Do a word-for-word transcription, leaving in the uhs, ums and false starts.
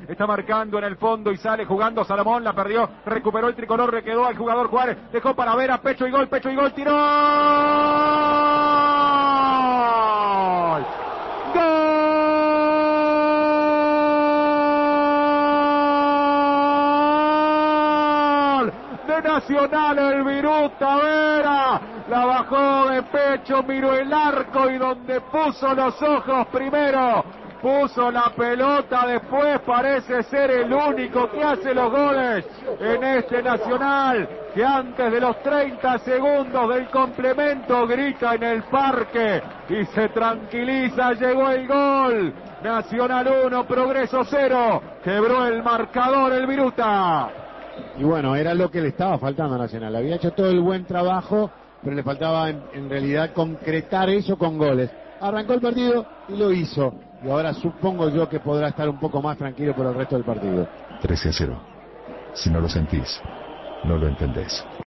está marcando en el fondo y sale jugando Salomón, la perdió, recuperó el tricolor, le quedó al jugador Juárez, dejó para ver a pecho y gol, pecho y gol, tiró. Nacional, el Viruta Vera la bajó de pecho, miró el arco y donde puso los ojos primero, puso la pelota, después parece ser el único que hace los goles en este Nacional, que antes de los treinta segundos del complemento grita en el parque y se tranquiliza, llegó el gol. Nacional uno, Progreso cero, quebró el marcador el Viruta. Y bueno, era lo que le estaba faltando a Nacional. Había hecho todo el buen trabajo, pero le faltaba en, en realidad concretar eso con goles. Arrancó el partido y lo hizo. Y ahora supongo yo que podrá estar un poco más tranquilo por el resto del partido. trece a cero. Si no lo sentís, no lo entendés.